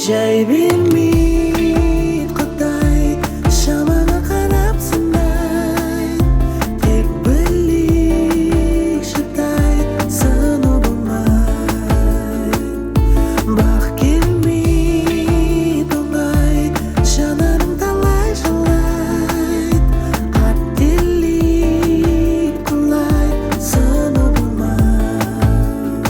Жай бермей Құдай шамаңа қарап сынай, тек білейік шыдай сыну болмай. Бақ келмей оңай, жанарың талай жылайды, қателік құлай сыну болмай.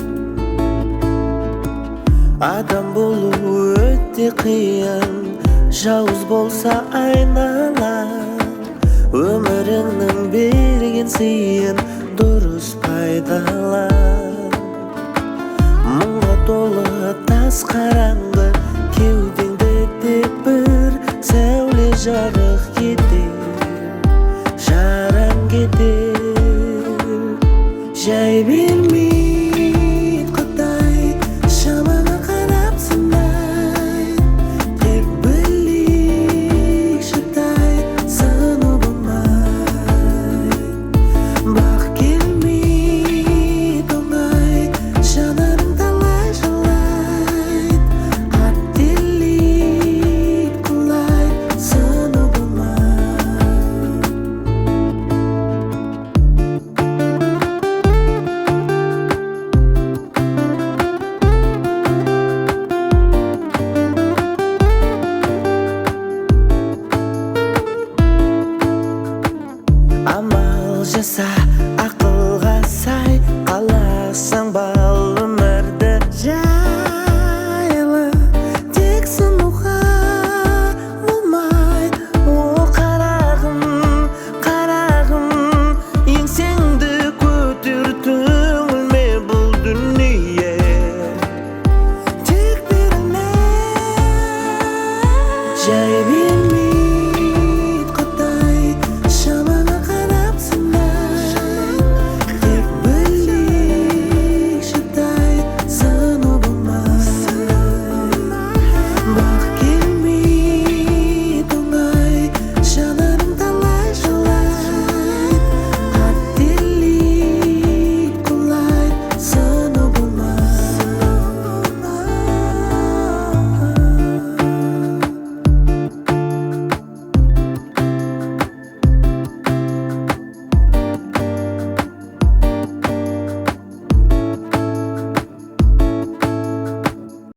Адам болу өте қиын, жауыз болса айналаң. Өміріңнің берген сыйын дұрыс пайдалан. Мұңға толы тас қараңғы, кеудеңді тек бір сәуле жарық етер, жараң кетер. Жай бермей Құдай шамаңа қарап сынай, тек білейік шыдай сыну болмай. Бақ келмей оңай, жанарың талай жылайды, қателік құлай сыну болмай. Амал жаса ақылға сай, қаласаң бал өмірді жайлы, тек сынуға болмай. О қарағым, қарағым, еңсеңді көтер, түңілме бұл дүние тек берілме. Жай